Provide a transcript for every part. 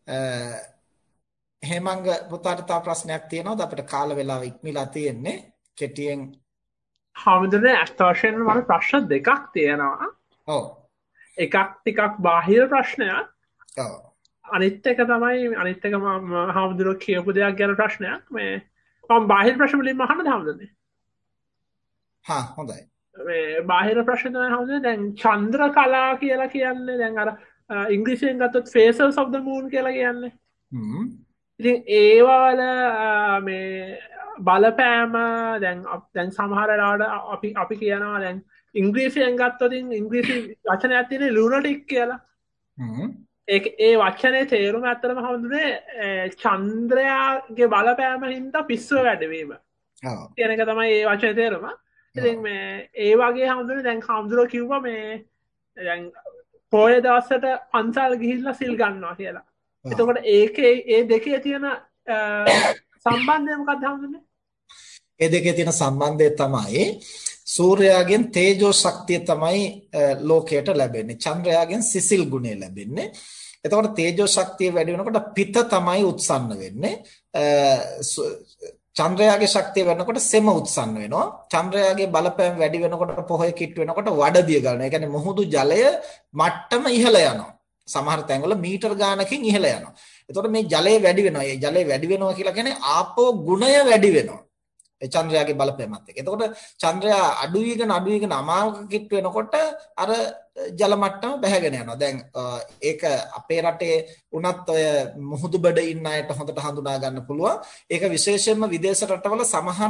හේමංග පුතාට තව ප්‍රශ්නයක් තියෙනවද? අපිට කාල වේලාව ඉක්මලා තියෙන්නේ. කෙටියෙන්. හාමුදුරනේ ඇත්ත වශයෙන්ම මට ප්‍රශ්න දෙකක් තියෙනවා. ඔව්. එකක් ටිකක් බාහිර ප්‍රශ්නයක්. ඔව්. අනිත් එක මම හාමුදුරුවෝ කියපු දෙයක් ගැන ප්‍රශ්නයක්. මම බාහිර ප්‍රශ්න වලින් අහන්න හාමුදුරනේ. හා හොඳයි. බාහිර ප්‍රශ්න තමයි හාමුදුරනේ දැන් චන්ද්‍ර කලා කියලා කියන්නේ දැන් අර ඉංග්‍රීසියෙන් ගත්තොත් faces of the moon කියලා කියන්නේ. හ්ම්. ඉතින් ඒවල මේ බලපෑම දැන් සමහර වෙලාවට අපි කියනවා දැන් ඉංග්‍රීසියෙන් ගත්තොත් ඉංග්‍රීසි වචනයක් තියෙන ලුනටික් කියලා. හ්ම්. ඒ වචනේ තේරුම ඇත්තටම හඳුනේ චන්ද්‍රයාගේ බලපෑම හින්දා පිස්සුව වැඩවීම. ඔව්. කියන එක තමයි ඒ වචනේ තේරුම. ඉතින් ඒ වගේ හඳුනේ දැන් හඳුරෝ කිව්වා දැන් පොය දවසට පන්සල් ගිහිල්ලා සිල් ගන්නවා කියලා. එතකොට ඒ දෙකේ තියෙන සම්බන්ධය මොකක්ද හඳුන්නේ? ඒ දෙකේ තියෙන සම්බන්ධය තමයි සූර්යාගෙන් තේජෝ ශක්තිය තමයි ලෝකයට ලැබෙන්නේ. චන්ද්‍රයාගෙන් සිසිල් ගුණය ලැබෙන්නේ. එතකොට තේජෝ ශක්තිය වැඩි වෙනකොට පිත තමයි උත්සන්න වෙන්නේ. චන්ද්‍රයාගේ ශක්තිය වෙනකොට සෙම උත්සන්න වෙනවා. චන්ද්‍රයාගේ බලපෑම වැඩි වෙනකොට පොහොය කිට්ටු වෙනකොට වඩදිය ගන්නවා. ඒ කියන්නේ මුහුදු ජලය මට්ටම ඉහළ යනවා. සමහර තැන්වල මීටර ගානකින් ඉහළ යනවා. එතකොට මේ ජලය වැඩි වෙනවා. මේ ජලය වැඩි වෙනවා කියලා කියන්නේ ආපෝ ගුණය වැඩි වෙනවා. ඒ චන්ද්‍රයාගේ බලපෑමත් එක්ක. එතකොට චන්ද්‍රයා අඩු වීගෙන අමාවක කිට්ටු වෙනකොට අර ජල මට්ටම බැහැගෙන යනවා. දැන් ඒක අපේ රටේ උනත් ඔය මුහුදු බඩ ඉන්න අයට හොඳට හඳුනා ගන්න පුළුවන්. ඒක විශේෂයෙන්ම විදේශ රටවල සමහර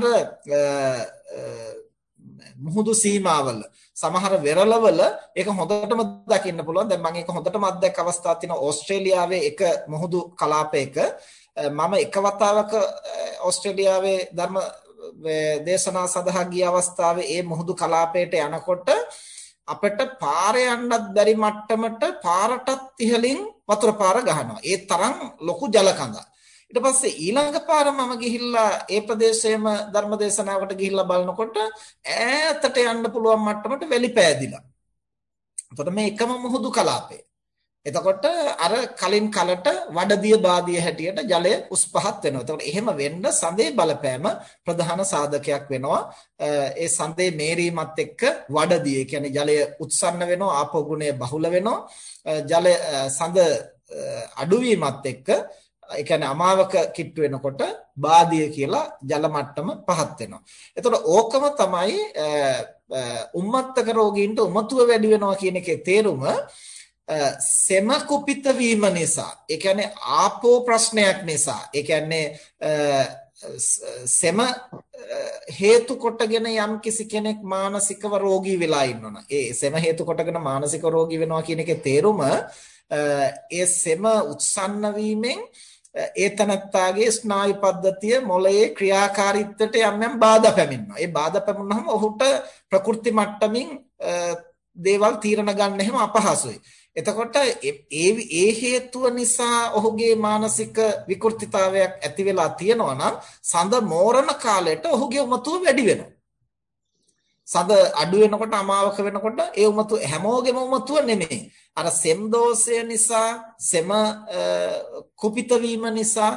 මුහුදු සීමාවල සමහර වෙරළවල ඒක හොඳටම දකින්න පුළුවන්. දැන් මම ඒක හොඳටම අත්දැක අවස්ථාවක් තියෙනවා ඕස්ට්‍රේලියාවේ එක මුහුදු කලාපයක. මම එක වතාවක ඕස්ට්‍රේලියාවේ ධර්ම දේශනා සඳහා ගිය අවස්ථාවේ ඒ මුහුදු කලාපයට යනකොට අපිට පාරේ යන්නත් බැරි මට්ටමට පාරටත් ඉහළින් වතුර පාර ගහනවා. ඒ තරම් ලොකු ජල කඳක්. ඊට පස්සේ ඊළඟ පාර මම ගිහිල්ලා ඒ ප්‍රදේශයේම ධර්ම දේශනාවකට ගිහිල්ලා බලනකොට ඈතට යන්න පුළුවන් මට්ටමට වැලි පෑදිලා. එතකොට මේ එකම මුහුදු කලාපය. එතකොට අර කලින් කලට වඩදිය බාදිය හැටියට ජලය උස් පහත් වෙනවා. එතකොට එහෙම වෙන්න සඳේ බලපෑම ප්‍රධාන සාධකයක් වෙනවා. ඒ සඳේ මේරීමත් එක්ක වඩදිය, ඒ කියන්නේ ජලය උත්සන්න වෙනවා, ආපෝ ගුණය බහුල වෙනවා. ජල සඳ අඩුවීමත් එක්ක ඒ කියන්නේ අමාවක කිට්ටු වෙනකොට බාදිය කියලා ජල මට්ටම පහත් වෙනවා. එතකොට ඕකම තමයි උම්මත්තක රෝගීන්ට උමතුව වැඩි වෙනවා කියන එකේ තේරුම. සෙම කුපිත වීම නිසා, ඒ කියන්නේ ආපෝ ප්‍රශ්නයක් නිසා, ඒ කියන්නේ සෙම හේතු කොටගෙන යම් කිසි කෙනෙක් මානසිකව රෝගී වෙලා ඉන්නවනේ. ඒ සෙම හේතු කොටගෙන මානසික රෝගී වෙනවා කියන එකේ තේරුම ඒ සෙම උත්සන්න වීමෙන් ඒ තනත්තාගේ ස්නායු පද්ධතිය මොළයේ ක්‍රියාකාරීත්වයට යම් බාධා පැමිණෙනවා. ඒ බාධා පැමුණාම ඔහුට ප්‍රකෘති මට්ටමින් දේවල් තීරණ ගන්න එහෙම අපහසුයි. එතකොට ඒ හේතුව නිසා ඔහුගේ මානසික විකෘතිතාවයක් ඇති වෙලා තියෙනවා නම් සඳ මෝරණ කාලයට ඔහුගේ උමතුව වැඩි වෙනවා. සඳ අඩු වෙනකොට අමාවක වෙනකොට ඒ උමතුව හැමෝගෙම උමතුව නෙමෙයි. අර සෙම් දෝෂය නිසා සෙම කුපිත වීම නිසා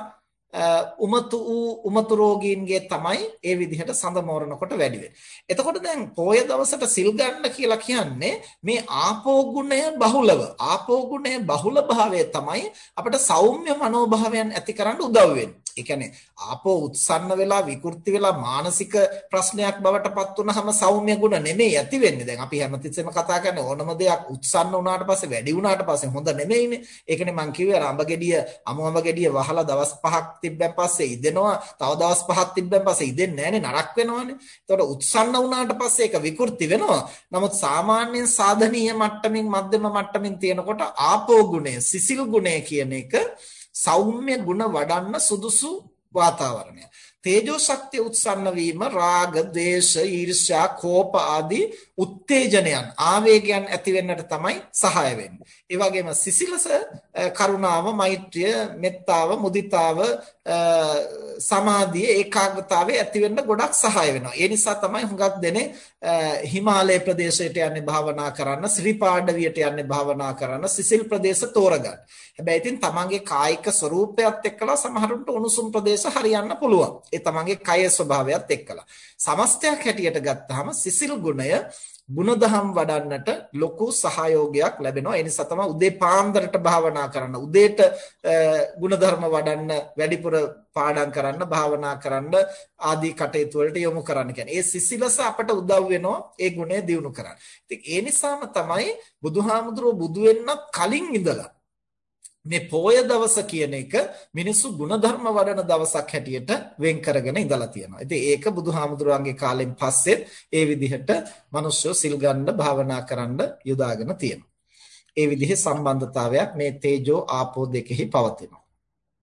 උමතු රෝගීන්ගේ තමයි ඒ විදිහට සඳ මෝරනකොට වැඩි වෙන්නේ. එතකොට දැන් පොය දවසට සිල් ගන්න කියලා කියන්නේ මේ ආපෝ ගුණය බහුලව. ආපෝ ගුණය බහුල භාවය තමයි අපිට සෞම්‍ය මනෝභාවයන් ඇති කරන්න උදව් වෙන්නේ. ඒ කියන්නේ ආපෝ උත්සන්න වෙලා විකෘති වෙලා මානසික ප්‍රශ්නයක් බවට පත් වුනහම සෞම්‍ය ගුණ නෙමෙයි ඇති වෙන්නේ. දැන් අපි හැමතිස්සෙම කතා කරන්නේ ඕනම දෙයක් උත්සන්න වුණාට පස්සේ වැඩි වුණාට පස්සේ හොඳ නෙමෙයිනේ. ඒකනේ මම කිව්වේ අඹ ගෙඩිය වහලා දවස් 5ක් තිබ්බන් පස්සේ ඉදෙනවා. තව දවස් 5ක් තිබ්බන් පස්සේ ඉදෙන්නේ නැහනේ, නරක් වෙනවනේ. ඒතකොට උත්සන්න වුණාට පස්සේ ඒක විකෘති වෙනවා. නමුත් සාමාන්‍යයෙන් සාධනීය මට්ටමින් මධ්‍යම මට්ටමින් තියෙනකොට ආපෝ ගුණය, සිසිල් ගුණය කියන එක සෞම්‍ය ගුණ වඩන්න සුදුසු වාතාවරණය. තේජෝ ශක්තිය උත්සන්න වීම රාග, ද්වේෂ, ඊර්ෂ්‍යා, කෝප ආදී උත්තේජනයන්, ආවේගයන් ඇති වෙන්නට තමයි සහාය වෙන්නේ. ඒ වගේම සිසිලස කරුණාව, මෛත්‍රිය, මෙත්තාව, මුදිතාව, සමාධිය, ඒකාග්‍රතාවය ඇති වෙන්න ගොඩක් සහාය වෙනවා. ඒ නිසා තමයි හුඟක් දෙනේ හිමාලය ප්‍රදේශයට යන්නේ භාවනා කරන්න, ශ්‍රීපාඩවියට යන්නේ භාවනා කරන්න, සිසිල් ප්‍රදේශ තෝරගන්න. හැබැයි ඉතින් තමන්ගේ කායික ස්වરૂපයත් එක්කලා සමහරුන්ට උණුසුම් ප්‍රදේශ හරියන්න පුළුවන්. ඒ තමන්ගේ කය ස්වභාවයත් එක්කලා. සමස්තයක් හැටියට ගත්තාම සිසිල් ගුණය ගුණධම් වඩන්නට ලොකු සහයෝගයක් ලැබෙනවා. ඒ නිසා තමයි උදේ පාන්දරට භාවනා කරන්න, උදේට ගුණධර්ම වඩන්න, වැඩිපුර පාඩම් කරන්න, භාවනා කරන්න ආදී කටයුතු වලට යොමු කරන්න කියන්නේ. ඒ සිසිලස අපට උදව් වෙනවා ඒ ගුණය දියුණු කරන්න. ඉතින් ඒ නිසාම තමයි බුදුහාමුදුරුවෝ බුදු වෙන්න කලින් ඉඳලා මේ පොය දවස කියන එක මිනිස්සු ගුණධර්ම වඩන දවසක් හැටියට වෙන් කරගෙන ඉඳලා තියෙනවා. ඉතින් ඒක බුදුහාමුදුරුවන්ගේ කාලෙන් පස්සේ ඒ විදිහට මිනිස්සු සිල් ගන්න, භාවනා කරන්න යොදාගෙන තියෙනවා. ඒ විදිහේ සම්බන්ධතාවයක් මේ තේජෝ ආපෝ දෙකෙහි පවතිනවා.